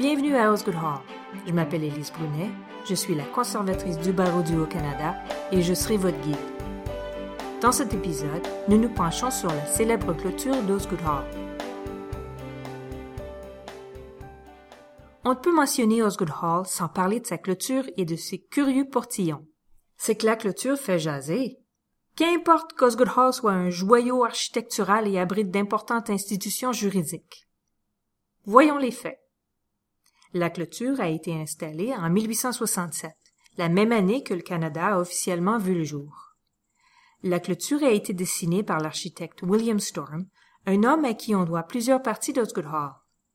Bienvenue à Osgood Hall. Je m'appelle Élise Brunet, je suis la conservatrice du barreau du Haut-Canada et je serai votre guide. Dans cet épisode, nous nous penchons sur la célèbre clôture d'Osgood Hall. On ne peut mentionner Osgood Hall sans parler de sa clôture et de ses curieux portillons. C'est que la clôture fait jaser. Qu'importe qu'Osgood Hall soit un joyau architectural et abrite d'importantes institutions juridiques. Voyons les faits. La clôture a été installée en 1867, la même année que le Canada a officiellement vu le jour. La clôture a été dessinée par l'architecte William Storm, un homme à qui on doit plusieurs parties d'Osgood Hall.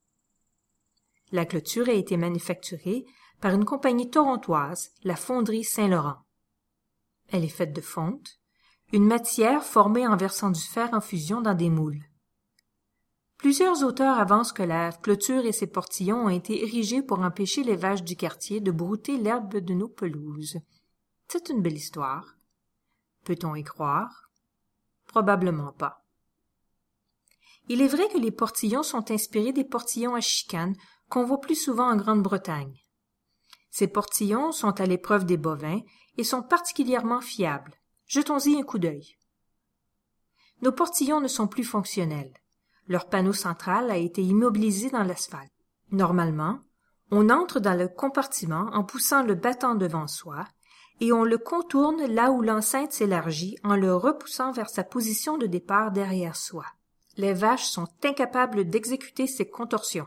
La clôture a été manufacturée par une compagnie torontoise, la Fonderie Saint-Laurent. Elle est faite de fonte, une matière formée en versant du fer en fusion dans des moules. Plusieurs auteurs avancent que la clôture et ses portillons ont été érigés pour empêcher les vaches du quartier de brouter l'herbe de nos pelouses. C'est une belle histoire. Peut-on y croire? Probablement pas. Il est vrai que les portillons sont inspirés des portillons à chicane qu'on voit plus souvent en Grande-Bretagne. Ces portillons sont à l'épreuve des bovins et sont particulièrement fiables. Jetons-y un coup d'œil. Nos portillons ne sont plus fonctionnels. Leur panneau central a été immobilisé dans l'asphalte. Normalement, on entre dans le compartiment en poussant le battant devant soi et on le contourne là où l'enceinte s'élargit en le repoussant vers sa position de départ derrière soi. Les vaches sont incapables d'exécuter ces contorsions.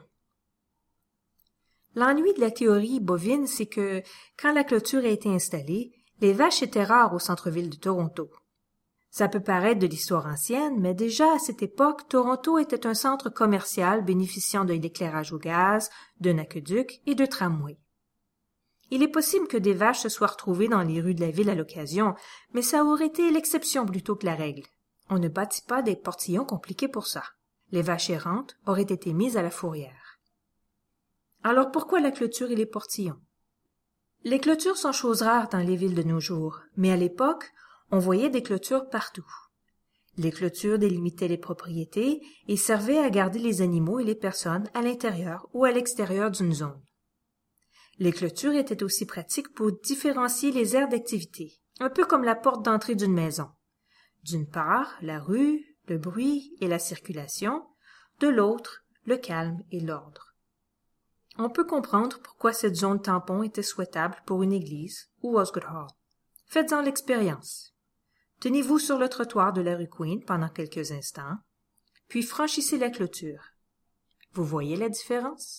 L'ennui de la théorie bovine, c'est que, quand la clôture a été installée, les vaches étaient rares au centre-ville de Toronto. Ça peut paraître de l'histoire ancienne, mais déjà à cette époque, Toronto était un centre commercial bénéficiant de l'éclairage au gaz, d'un aqueduc et de tramways. Il est possible que des vaches se soient retrouvées dans les rues de la ville à l'occasion, mais ça aurait été l'exception plutôt que la règle. On ne bâtit pas des portillons compliqués pour ça. Les vaches errantes auraient été mises à la fourrière. Alors pourquoi la clôture et les portillons? Les clôtures sont choses rares dans les villes de nos jours, mais à l'époque, on voyait des clôtures partout. Les clôtures délimitaient les propriétés et servaient à garder les animaux et les personnes à l'intérieur ou à l'extérieur d'une zone. Les clôtures étaient aussi pratiques pour différencier les aires d'activité, un peu comme la porte d'entrée d'une maison. D'une part, la rue, le bruit et la circulation, de l'autre, le calme et l'ordre. On peut comprendre pourquoi cette zone tampon était souhaitable pour une église ou Osgood Hall. Faites-en l'expérience. Tenez-vous sur le trottoir de la rue Queen pendant quelques instants, puis franchissez la clôture. Vous voyez la différence?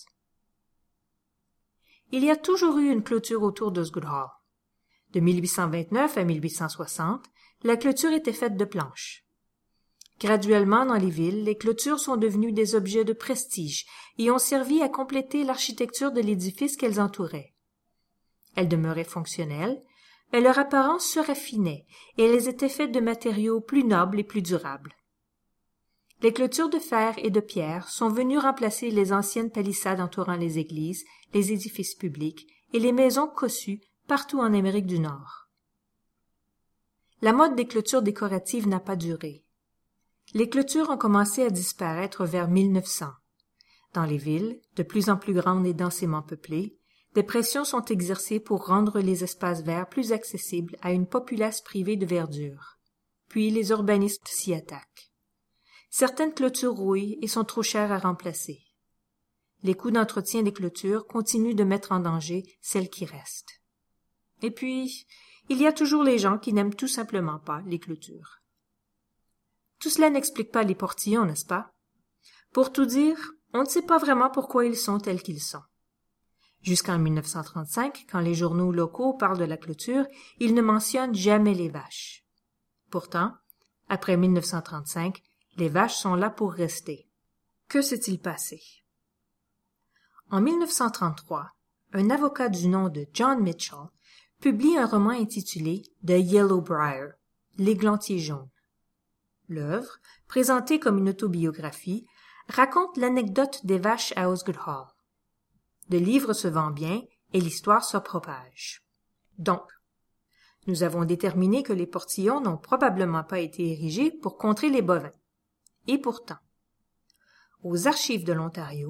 Il y a toujours eu une clôture autour d'Osgood Hall. De 1829 à 1860, la clôture était faite de planches. Graduellement, dans les villes, les clôtures sont devenues des objets de prestige et ont servi à compléter l'architecture de l'édifice qu'elles entouraient. Elles demeuraient fonctionnelles, mais leur apparence se raffinait et elles étaient faites de matériaux plus nobles et plus durables. Les clôtures de fer et de pierre sont venues remplacer les anciennes palissades entourant les églises, les édifices publics et les maisons cossues partout en Amérique du Nord. La mode des clôtures décoratives n'a pas duré. Les clôtures ont commencé à disparaître vers 1900. Dans les villes, de plus en plus grandes et densément peuplées, des pressions sont exercées pour rendre les espaces verts plus accessibles à une populace privée de verdure. Puis les urbanistes s'y attaquent. Certaines clôtures rouillent et sont trop chères à remplacer. Les coûts d'entretien des clôtures continuent de mettre en danger celles qui restent. Et puis, il y a toujours les gens qui n'aiment tout simplement pas les clôtures. Tout cela n'explique pas les portillons, n'est-ce pas? Pour tout dire, on ne sait pas vraiment pourquoi ils sont tels qu'ils sont. Jusqu'en 1935, quand les journaux locaux parlent de la clôture, ils ne mentionnent jamais les vaches. Pourtant, après 1935, les vaches sont là pour rester. Que s'est-il passé? En 1933, un avocat du nom de John Mitchell publie un roman intitulé The Yellow Briar, l'églantier jaune. L'œuvre, présentée comme une autobiographie, raconte l'anecdote des vaches à Osgood Hall. Le livre se vend bien et l'histoire se propage. Donc, nous avons déterminé que les portillons n'ont probablement pas été érigés pour contrer les bovins. Et pourtant, aux Archives de l'Ontario,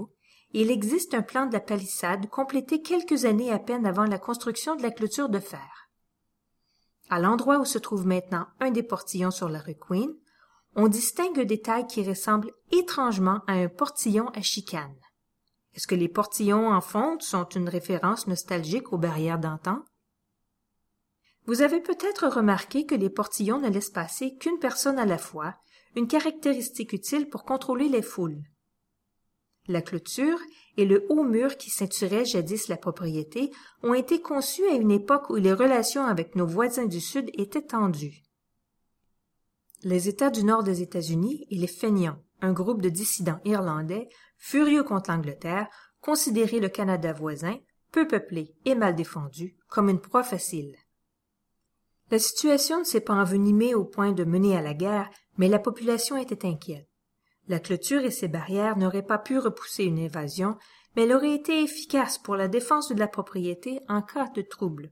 il existe un plan de la palissade complété quelques années à peine avant la construction de la clôture de fer. À l'endroit où se trouve maintenant un des portillons sur la rue Queen, on distingue un détail qui ressemble étrangement à un portillon à chicane. Est-ce que les portillons en fonte sont une référence nostalgique aux barrières d'antan? Vous avez peut-être remarqué que les portillons ne laissent passer qu'une personne à la fois, une caractéristique utile pour contrôler les foules. La clôture et le haut mur qui ceinturaient jadis la propriété ont été conçus à une époque où les relations avec nos voisins du Sud étaient tendues. Les États du nord des États-Unis et les Fenians, un groupe de dissidents irlandais, furieux contre l'Angleterre, considéraient le Canada voisin, peu peuplé et mal défendu, comme une proie facile. La situation ne s'est pas envenimée au point de mener à la guerre, mais la population était inquiète. La clôture et ses barrières n'auraient pas pu repousser une invasion, mais elle aurait été efficace pour la défense de la propriété en cas de trouble.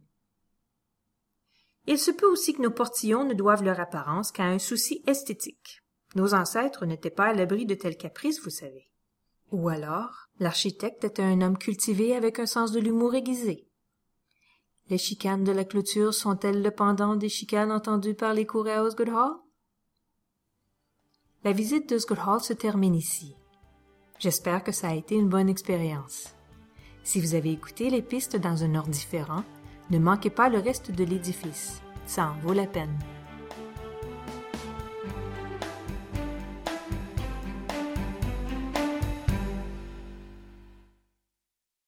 Il se peut aussi que nos portillons ne doivent leur apparence qu'à un souci esthétique. Nos ancêtres n'étaient pas à l'abri de tels caprices, vous savez. Ou alors, l'architecte était un homme cultivé avec un sens de l'humour aiguisé. Les chicanes de la clôture sont-elles le pendant des chicanes entendues par les courets à Osgood Hall? La visite d'Osgood Hall se termine ici. J'espère que ça a été une bonne expérience. Si vous avez écouté les pistes dans un ordre différent, ne manquez pas le reste de l'édifice. Ça en vaut la peine.